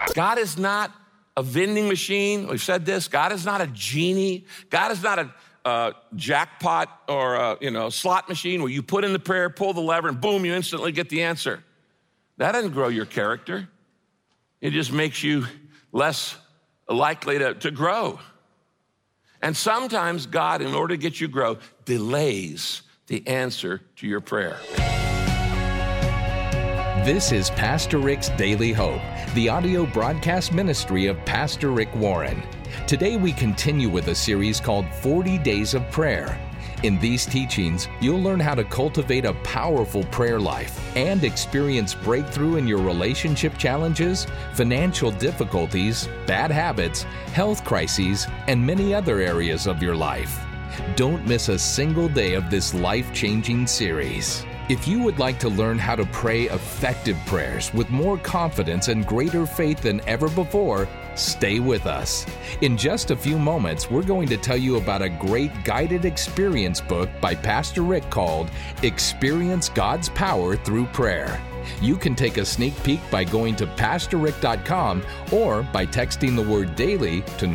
God is not a vending machine. We've said this. God is not a genie. God is not a jackpot or a slot machine where you put in the prayer, pull the lever, and boom, you instantly get the answer. That doesn't grow your character. It just makes you less likely to grow. And sometimes God, in order to get you to grow, delays the answer to your prayer. This is Pastor Rick's Daily Hope, the audio broadcast ministry of Pastor Rick Warren. Today we continue with a series called 40 Days of Prayer. In these teachings, you'll learn how to cultivate a powerful prayer life and experience breakthrough in your relationship challenges, financial difficulties, bad habits, health crises, and many other areas of your life. Don't miss a single day of this life-changing series. If you would like to learn how to pray effective prayers with more confidence and greater faith than ever before, stay with us. In just a few moments, we're going to tell you about a great guided experience book by Pastor Rick called Experience God's Power Through Prayer. You can take a sneak peek by going to PastorRick.com or by texting the word DAILY to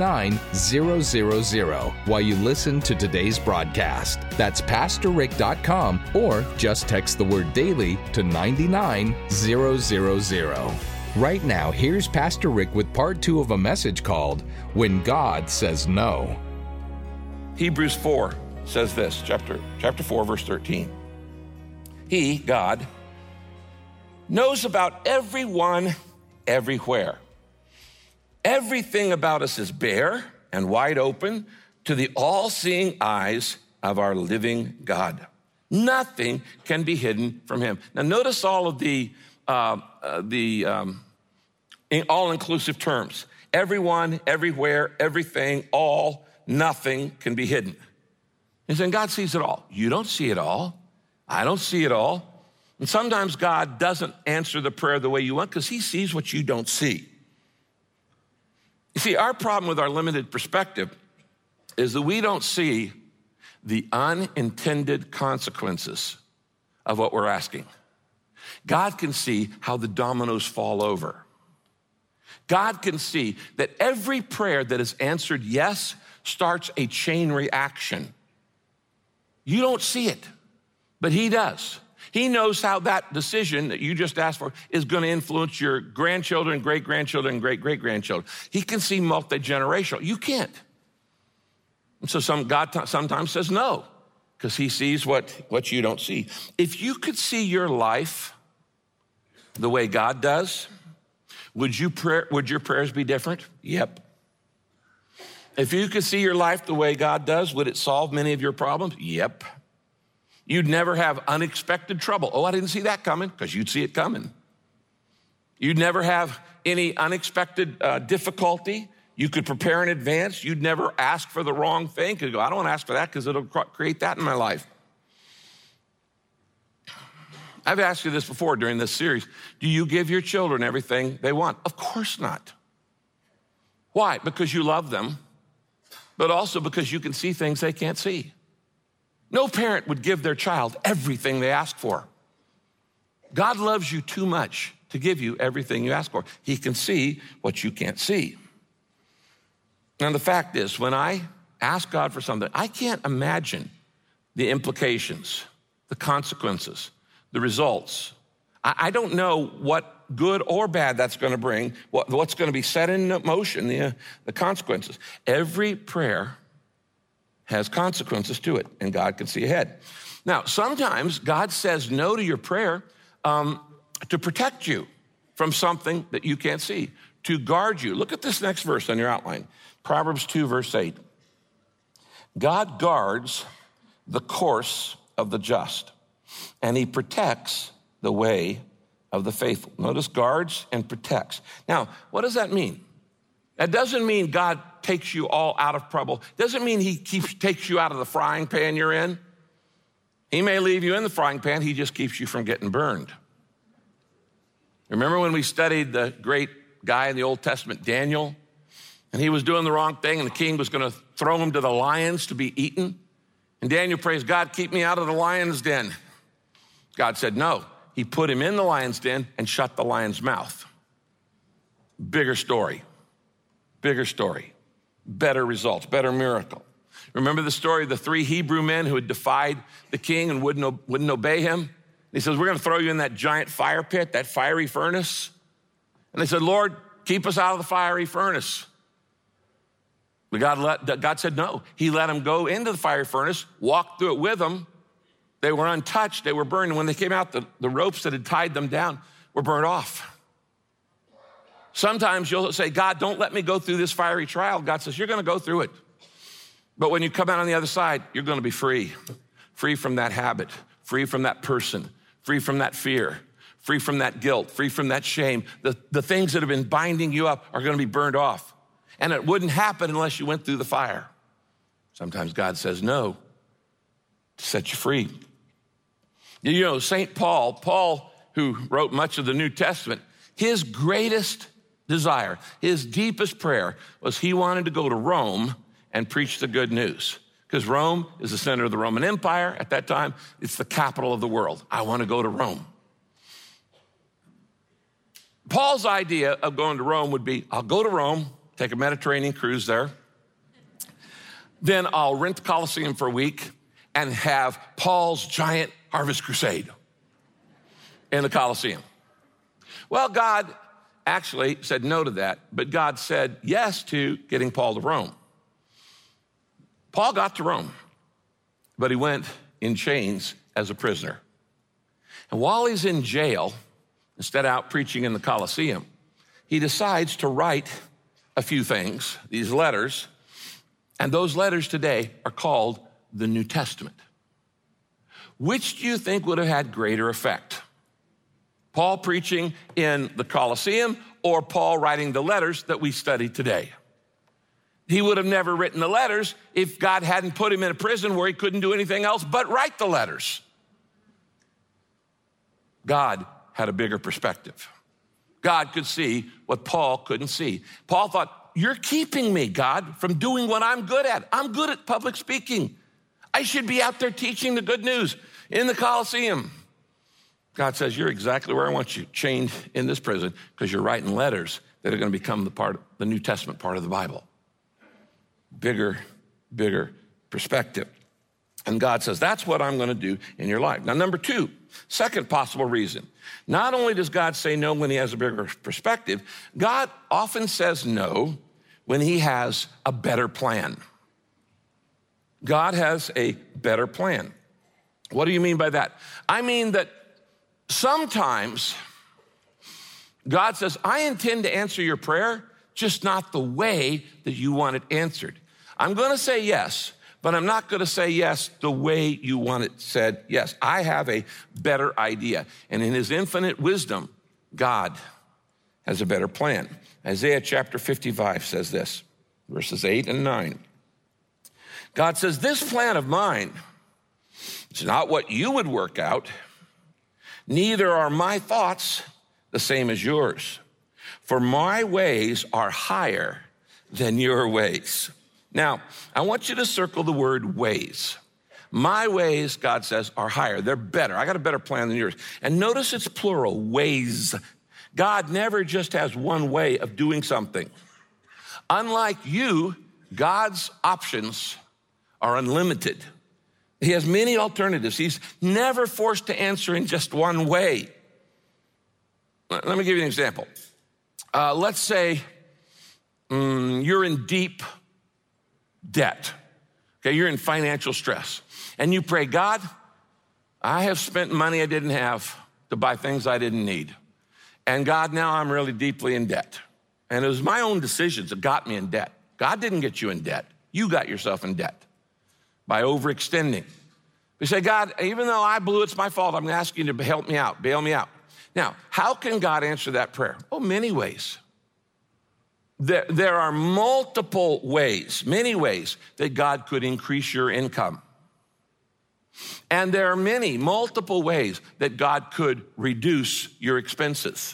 99000 while you listen to today's broadcast. That's PastorRick.com or just text the word DAILY to 99000. Right now, here's Pastor Rick with part 2 of a message called When God Says No. Hebrews 4 says this, chapter 4, verse 13. He, God, knows about everyone, everywhere. Everything about us is bare and wide open to the all-seeing eyes of our living God. Nothing can be hidden from him. Now notice all of the all-inclusive terms. Everyone, everywhere, everything, all, nothing can be hidden. He's saying God sees it all. You don't see it all. I don't see it all. And sometimes God doesn't answer the prayer the way you want because he sees what you don't see. You see, our problem with our limited perspective is that we don't see the unintended consequences of what we're asking. God can see how the dominoes fall over. God can see that every prayer that is answered yes starts a chain reaction. You don't see it, but he does. He knows how that decision that you just asked for is going to influence your grandchildren, great-grandchildren, great-great-grandchildren. He can see multi-generational. You can't. And so God sometimes says no, because he sees what you don't see. If you could see your life the way God does, would your prayers be different? Yep. If you could see your life the way God does, would it solve many of your problems? Yep. You'd never have unexpected trouble. Oh, I didn't see that coming, because you'd see it coming. You'd never have any unexpected difficulty. You could prepare in advance. You'd never ask for the wrong thing, because you go, I don't want to ask for that because it'll create that in my life. I've asked you this before during this series. Do you give your children everything they want? Of course not. Why? Because you love them, but also because you can see things they can't see. No parent would give their child everything they ask for. God loves you too much to give you everything you ask for. He can see what you can't see. And the fact is, when I ask God for something, I can't imagine the implications, the consequences, the results. I don't know what good or bad that's going to bring, what's going to be set in motion, the consequences. Every prayer has consequences to it, and God can see ahead. Now, sometimes God says no to your prayer to protect you from something that you can't see, to guard you. Look at this next verse on your outline, Proverbs 2, verse 8. God guards the course of the just, and he protects the way of the faithful. Notice guards and protects. Now, what does that mean? That doesn't mean God takes you all out of trouble. Doesn't mean he takes you out of the frying pan you're in. He may leave you in the frying pan, he just keeps you from getting burned. Remember when we studied the great guy in the Old Testament, Daniel? And he was doing the wrong thing, and the king was going to throw him to the lions to be eaten. And Daniel prays, God, keep me out of the lion's den. God said no. He put him in the lion's den and shut the lion's mouth. bigger story, better results, better miracle. Remember the story of the 3 Hebrew men who had defied the king and wouldn't obey him? He says, we're going to throw you in that giant fire pit, that fiery furnace. And they said, Lord, keep us out of the fiery furnace. But God said no. He let them go into the fiery furnace, walked through it with them. They were untouched. They were burned. And when they came out, the ropes that had tied them down were burned off. Sometimes you'll say, God, don't let me go through this fiery trial. God says, you're going to go through it. But when you come out on the other side, you're going to be free. Free from that habit, free from that person, free from that fear, free from that guilt, free from that shame. The things that have been binding you up are going to be burned off. And it wouldn't happen unless you went through the fire. Sometimes God says no to set you free. You know, St. Paul, who wrote much of the New Testament, his greatest desire, his deepest prayer was he wanted to go to Rome and preach the good news. Because Rome is the center of the Roman Empire at that time. It's the capital of the world. I want to go to Rome. Paul's idea of going to Rome would be, I'll go to Rome, take a Mediterranean cruise there. Then I'll rent the Colosseum for a week and have Paul's giant harvest crusade in the Colosseum. Well, God actually said no to that, but God said yes to getting Paul to Rome. Paul got to Rome, but he went in chains as a prisoner. And while he's in jail, instead of out preaching in the Colosseum, he decides to write a few things, these letters, and those letters today are called the New Testament. Which do you think would have had greater effect? Paul preaching in the Colosseum or Paul writing the letters that we study today? He would have never written the letters if God hadn't put him in a prison where he couldn't do anything else but write the letters. God had a bigger perspective. God could see what Paul couldn't see. Paul thought, you're keeping me, God, from doing what I'm good at. I'm good at public speaking. I should be out there teaching the good news in the Colosseum. God says, you're exactly where I want you, chained in this prison, because you're writing letters that are going to become the New Testament part of the Bible. Bigger perspective. And God says, that's what I'm going to do in your life. Now, number 2, second possible reason. Not only does God say no when he has a bigger perspective, God often says no when he has a better plan. God has a better plan. What do you mean by that? I mean that sometimes God says, I intend to answer your prayer, just not the way that you want it answered. I'm going to say yes, but I'm not going to say yes the way you want it said yes. I have a better idea. And in his infinite wisdom, God has a better plan. Isaiah chapter 55 says this, verses 8 and 9. God says, this plan of mine is not what you would work out. Neither are my thoughts the same as yours. For my ways are higher than your ways. Now, I want you to circle the word ways. My ways, God says, are higher. They're better. I got a better plan than yours. And notice it's plural, ways. God never just has one way of doing something. Unlike you, God's options are unlimited. He has many alternatives. He's never forced to answer in just one way. Let me give you an example. Let's say you're in deep debt. Okay, you're in financial stress. And you pray, God, I have spent money I didn't have to buy things I didn't need. And God, now I'm really deeply in debt. And it was my own decisions that got me in debt. God didn't get you in debt. You got yourself in debt by overextending. We say, God, even though I blew, it's my fault. I'm asking you to help me out, bail me out. Now, how can God answer that prayer? Oh, many ways. There are multiple ways, many ways that God could increase your income. And there are multiple ways that God could reduce your expenses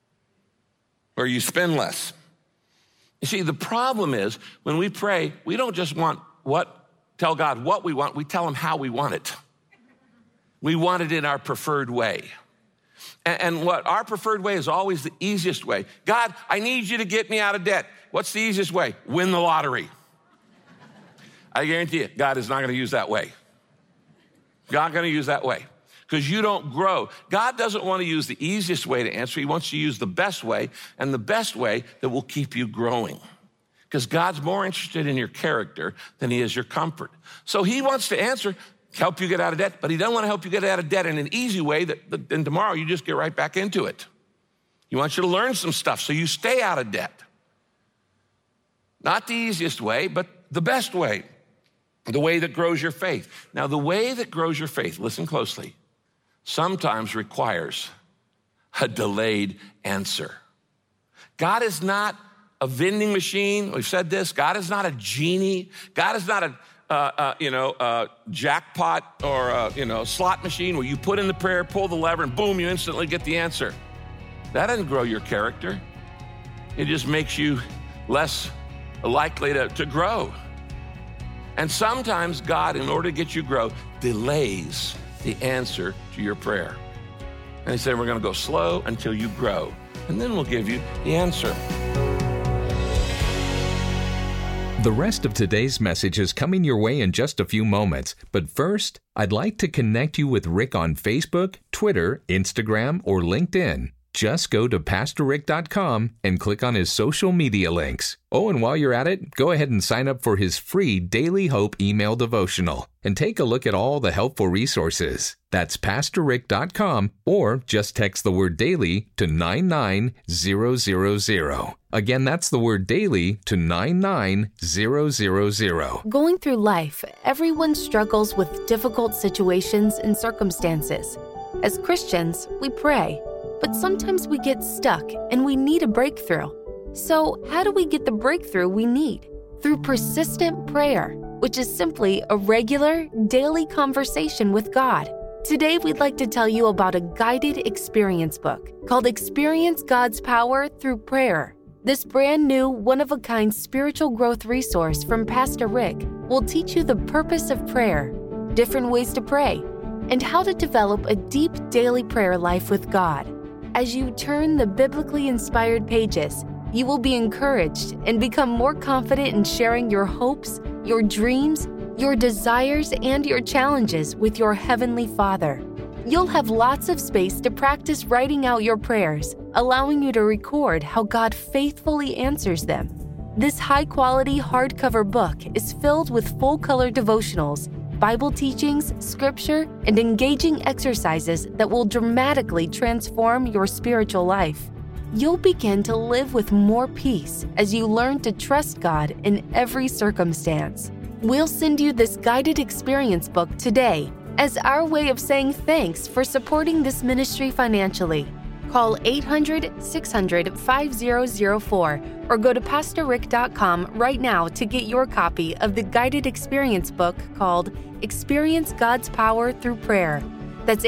or you spend less. You see, the problem is when we pray, we don't just tell God what we want, we tell him how we want it. We want it in our preferred way. And what our preferred way is always the easiest way. God, I need you to get me out of debt. What's the easiest way? Win the lottery. I guarantee you, God is not going to use that way. God going to use that way because you don't grow. God doesn't want to use the easiest way to answer. He wants to use the best way, and the best way that will keep you growing. Because God's more interested in your character than he is your comfort. So he wants to answer, help you get out of debt, but he doesn't want to help you get out of debt in an easy way that then tomorrow you just get right back into it. He wants you to learn some stuff so you stay out of debt. Not the easiest way, but the best way. The way that grows your faith. Now, the way that grows your faith, listen closely, sometimes requires a delayed answer. God is not a vending machine. We've said this. God is not a genie. God is not a jackpot or a slot machine where you put in the prayer, pull the lever, and boom, you instantly get the answer. That doesn't grow your character. It just makes you less likely to grow. And sometimes God, in order to get you to grow, delays the answer to your prayer. And he said, we're going to go slow until you grow, and then we'll give you the answer. The rest of today's message is coming your way in just a few moments. But first, I'd like to connect you with Rick on Facebook, Twitter, Instagram, or LinkedIn. Just go to PastorRick.com and click on his social media links. Oh, and while you're at it, go ahead and sign up for his free Daily Hope email devotional and take a look at all the helpful resources. That's PastorRick.com, or just text the word daily to 99000. Again, that's the word daily to 99000. Going through life, everyone struggles with difficult situations and circumstances. As Christians, we pray. But sometimes we get stuck and we need a breakthrough. So how do we get the breakthrough we need? Through persistent prayer, which is simply a regular, daily conversation with God. Today, we'd like to tell you about a guided experience book called Experience God's Power Through Prayer. This brand new, one-of-a-kind spiritual growth resource from Pastor Rick will teach you the purpose of prayer, different ways to pray, and how to develop a deep daily prayer life with God. As you turn the biblically inspired pages, you will be encouraged and become more confident in sharing your hopes, your dreams, your desires, and your challenges with your Heavenly Father. You'll have lots of space to practice writing out your prayers, allowing you to record how God faithfully answers them. This high-quality hardcover book is filled with full-color devotionals, Bible teachings, scripture, and engaging exercises that will dramatically transform your spiritual life. You'll begin to live with more peace as you learn to trust God in every circumstance. We'll send you this guided experience book today as our way of saying thanks for supporting this ministry financially. Call 800-600-5004 or go to PastorRick.com right now to get your copy of the guided experience book called Experience God's Power Through Prayer. That's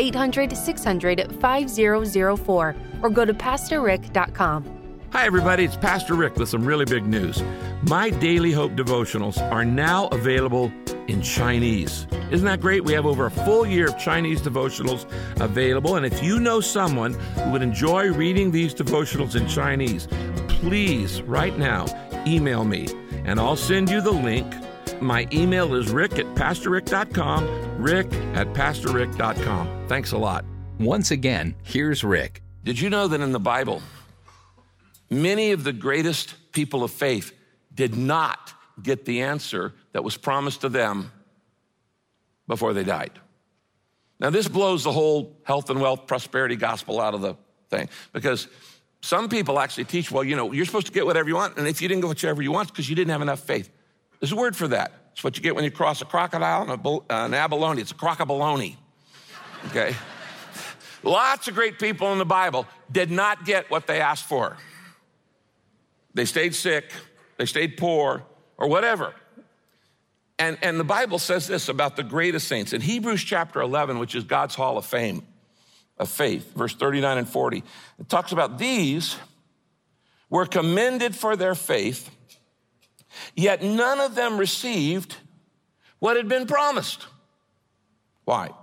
800-600-5004 or go to PastorRick.com. Hi, everybody. It's Pastor Rick with some really big news. My Daily Hope devotionals are now available in Chinese. Isn't that great? We have over a full year of Chinese devotionals available. And if you know someone who would enjoy reading these devotionals in Chinese, please, right now, email me and I'll send you the link. My email is rick@pastorrick.com, rick@pastorrick.com. Thanks a lot. Once again, here's Rick. Did you know that in the Bible, many of the greatest people of faith did not get the answer that was promised to them before they died? Now, this blows the whole health and wealth prosperity gospel out of the thing, because some people actually teach, well, you're supposed to get whatever you want, and if you didn't get whatever you want, it's because you didn't have enough faith. There's a word for that. It's what you get when you cross a crocodile and an abalone. It's a crockabalone, okay? Lots of great people in the Bible did not get what they asked for. They stayed sick, they stayed poor, or whatever. And the Bible says this about the greatest saints. In Hebrews chapter 11, which is God's hall of fame, of faith, verse 39 and 40, it talks about these were commended for their faith, yet none of them received what had been promised. Why?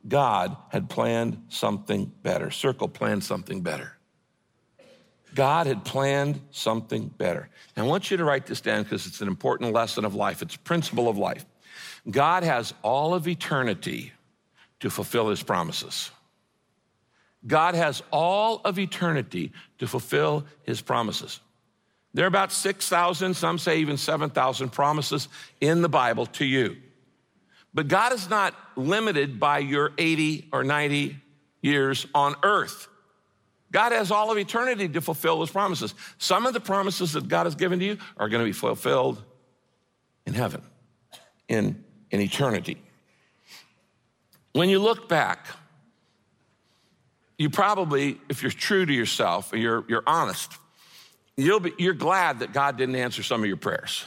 God had planned something better. Circle, planned something better. God had planned something better. And I want you to write this down because it's an important lesson of life. It's a principle of life. God has all of eternity to fulfill his promises. God has all of eternity to fulfill his promises. There are about 6,000, some say even 7,000 promises in the Bible to you. But God is not limited by your 80 or 90 years on earth. God has all of eternity to fulfill his promises. Some of the promises that God has given to you are going to be fulfilled in heaven, in eternity. When you look back, you probably, if you're true to yourself, and you're honest, you're glad that God didn't answer some of your prayers.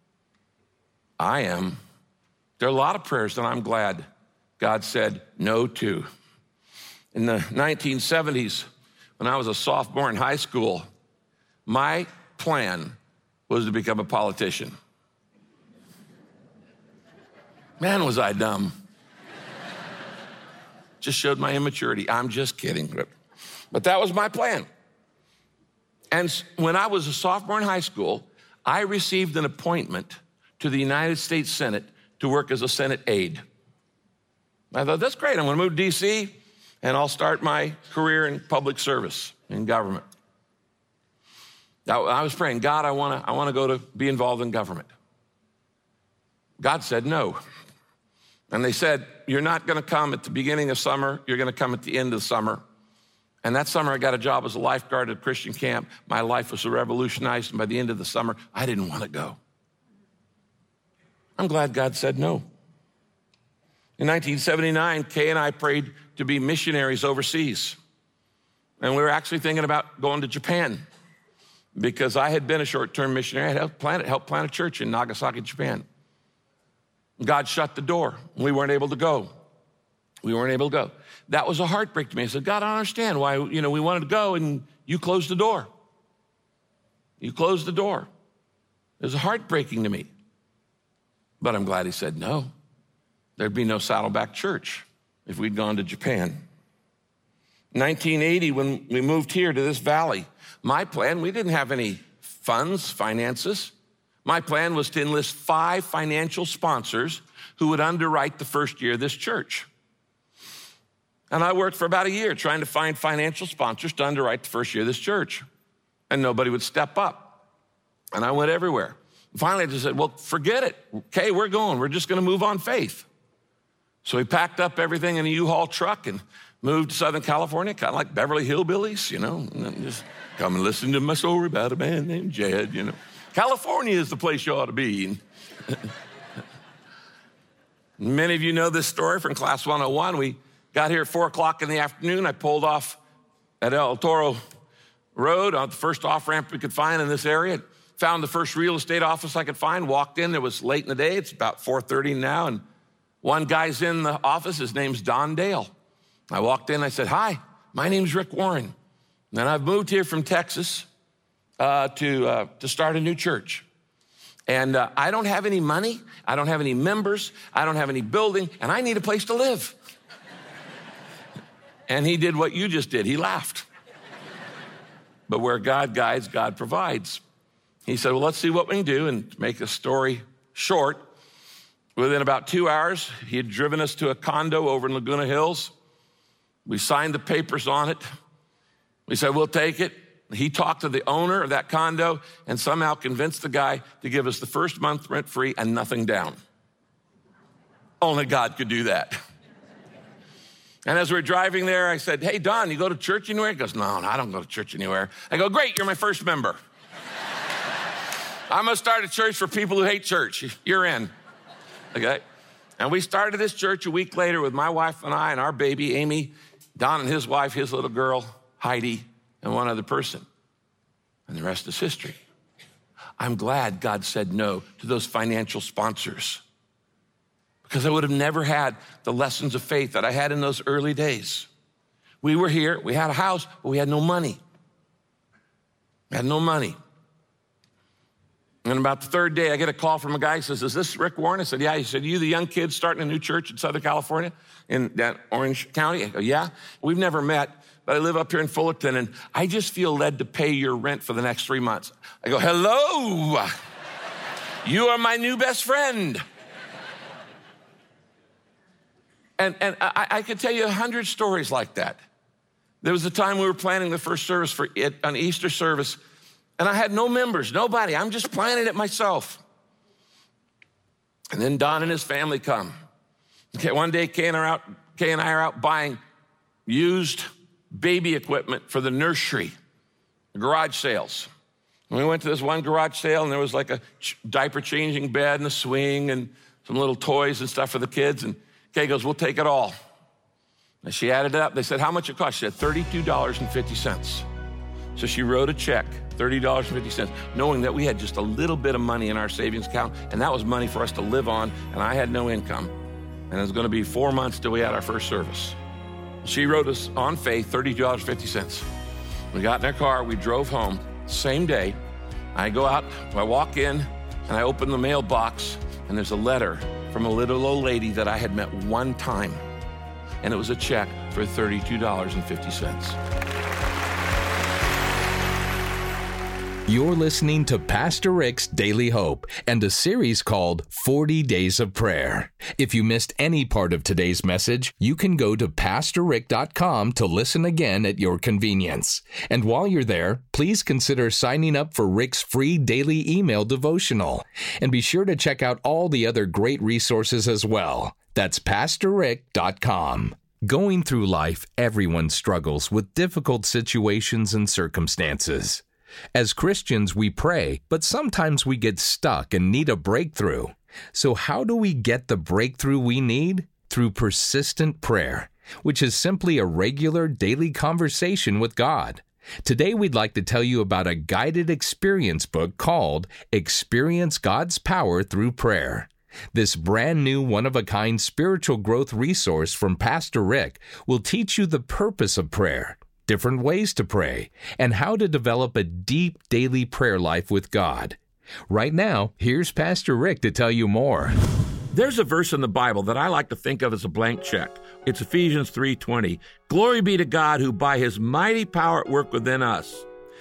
I am. There are a lot of prayers that I'm glad God said no to. In the 1970s, when I was a sophomore in high school, my plan was to become a politician. Man, was I dumb. Just showed my immaturity. I'm just kidding. But that was my plan. And when I was a sophomore in high school, I received an appointment to the United States Senate to work as a Senate aide. I thought, that's great. I'm going to move to D.C., and I'll start my career in public service, in government. Now, I was praying, God, I want to go to be involved in government. God said no. And they said, you're not going to come at the beginning of summer. You're going to come at the end of the summer. And that summer, I got a job as a lifeguard at a Christian camp. My life was revolutionized. And by the end of the summer, I didn't want to go. I'm glad God said no. In 1979, Kay and I prayed to be missionaries overseas. And we were actually thinking about going to Japan because I had been a short-term missionary. I had helped plant a church in Nagasaki, Japan. God shut the door. We weren't able to go. That was a heartbreak to me. I said, God, I don't understand why, we wanted to go and you closed the door. You closed the door. It was heartbreaking to me. But I'm glad he said no. There'd be no Saddleback Church if we'd gone to Japan. 1980, when we moved here to this valley, my plan, we didn't have any finances. My plan was to enlist 5 financial sponsors who would underwrite the first year of this church. And I worked for about a year trying to find financial sponsors to underwrite the first year of this church. And nobody would step up. And I went everywhere. Finally, I just said, well, forget it. Okay, we're going. We're just going to move on faith. So we packed up everything in a U-Haul truck and moved to Southern California, kind of like Beverly Hillbillies, and just come and listen to my story about a man named Jed, California is the place you ought to be. Many of you know this story from Class 101. We got here at 4 o'clock in the afternoon. I pulled off at El Toro Road on the first off-ramp we could find in this area. Found the first real estate office I could find, walked in. It was late in the day. It's about 4:30 now, and one guy's in the office. His name's Don Dale. I walked in. I said, hi, my name's Rick Warren, and I've moved here from Texas to start a new church. And I don't have any money. I don't have any members. I don't have any building, and I need a place to live. And he did what you just did. He laughed. But where God guides, God provides. He said, well, let's see what we can do. And to make a story short, within about 2 hours, he had driven us to a condo over in Laguna Hills. We signed the papers on it. We said, we'll take it. He talked to the owner of that condo and somehow convinced the guy to give us the first month rent free and nothing down. Only God could do that. And as we're driving there, I said, hey, Don, you go to church anywhere? He goes, no, I don't go to church anywhere. I go, great, you're my first member. I'm gonna start a church for people who hate church. You're in, okay? And we started this church a week later with my wife and I and our baby, Amy, Don and his wife, his little girl, Heidi, and one other person. And the rest is history. I'm glad God said no to those financial sponsors because I would have never had the lessons of faith that I had in those early days. We were here, we had a house, but we had no money. We had no money. And about the third day, I get a call from a guy who says, is this Rick Warren? I said, yeah. He said, you the young kid starting a new church in Southern California in that Orange County? I go, yeah. We've never met, but I live up here in Fullerton, and I just feel led to pay your rent for the next 3 months. I go, hello. You are my new best friend. And I could tell you 100 stories like that. There was a time we were planning the first service for it, an Easter service, and I had no members, nobody. I'm just planning it myself. And then Don and his family come. Okay, one day, Kay and I are out buying used baby equipment for the nursery, garage sales. And we went to this one garage sale, and there was like a diaper changing bed and a swing and some little toys and stuff for the kids. And Kay goes, we'll take it all. And she added it up. They said, how much it cost? She said, $32.50. So she wrote a check, $30.50, knowing that we had just a little bit of money in our savings account, and that was money for us to live on, and I had no income. And it was going to be 4 months till we had our first service. She wrote us on faith $32.50. We got in our car, we drove home. Same day, I go out, I walk in, and I open the mailbox, and there's a letter from a little old lady that I had met one time. And it was a check for $32.50. You're listening to Pastor Rick's Daily Hope and a series called 40 Days of Prayer. If you missed any part of today's message, you can go to PastorRick.com to listen again at your convenience. And while you're there, please consider signing up for Rick's free daily email devotional. And be sure to check out all the other great resources as well. That's PastorRick.com. Going through life, everyone struggles with difficult situations and circumstances. As Christians, we pray, but sometimes we get stuck and need a breakthrough. So how do we get the breakthrough we need? Through persistent prayer, which is simply a regular daily conversation with God. Today, we'd like to tell you about a guided experience book called Experience God's Power Through Prayer. This brand new one-of-a-kind spiritual growth resource from Pastor Rick will teach you the purpose of prayer, different ways to pray, and how to develop a deep daily prayer life with God. Right now, here's Pastor Rick to tell you more. There's a verse in the Bible that I like to think of as a blank check. It's Ephesians 3:20. Glory be to God who by his mighty power at work within us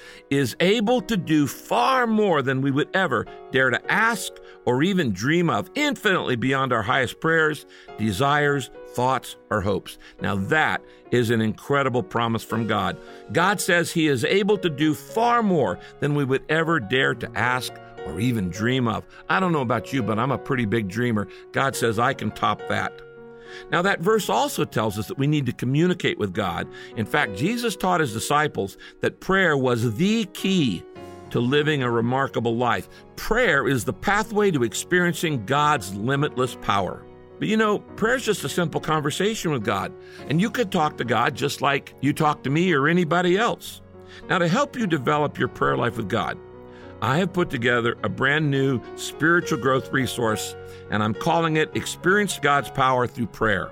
is able to do far more than we would ever dare to ask or even dream of, infinitely beyond our highest prayers, desires, thoughts, or hopes. Now that is an incredible promise from God. God says he is able to do far more than we would ever dare to ask or even dream of. I don't know about you, but I'm a pretty big dreamer. God says I can top that. Now, that verse also tells us that we need to communicate with God. In fact, Jesus taught his disciples that prayer was the key to living a remarkable life. Prayer is the pathway to experiencing God's limitless power. But you know, prayer is just a simple conversation with God, and you could talk to God just like you talk to me or anybody else. Now, to help you develop your prayer life with God, I have put together a brand new spiritual growth resource, and I'm calling it Experience God's Power Through Prayer.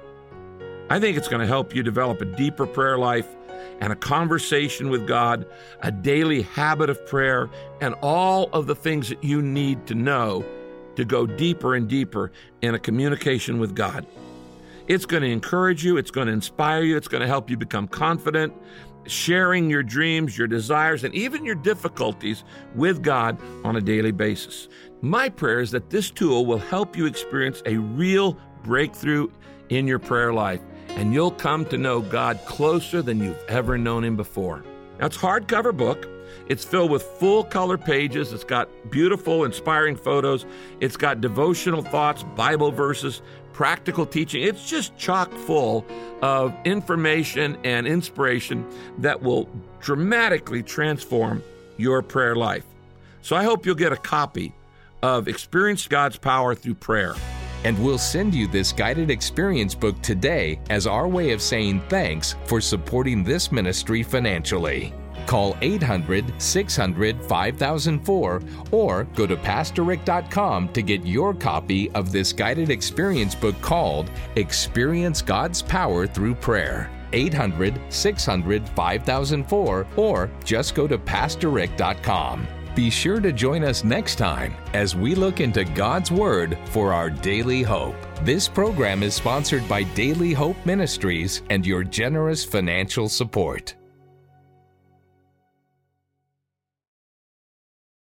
I think it's going to help you develop a deeper prayer life and a conversation with God, a daily habit of prayer, and all of the things that you need to know to go deeper and deeper in a communication with God. It's going to encourage you, it's going to inspire you, it's going to help you become confident, sharing your dreams, your desires, and even your difficulties with God on a daily basis. My prayer is that this tool will help you experience a real breakthrough in your prayer life, and you'll come to know God closer than you've ever known him before. Now, it's a hardcover book. It's filled with full-color pages. It's got beautiful, inspiring photos. It's got devotional thoughts, Bible verses, practical teaching. It's just chock full of information and inspiration that will dramatically transform your prayer life. So I hope you'll get a copy of Experience God's Power Through Prayer. And we'll send you this guided experience book today as our way of saying thanks for supporting this ministry financially. Call 800-600-5004 or go to PastorRick.com to get your copy of this guided experience book called Experience God's Power Through Prayer. 800-600-5004 or just go to PastorRick.com. Be sure to join us next time as we look into God's Word for our daily hope. This program is sponsored by Daily Hope Ministries and your generous financial support.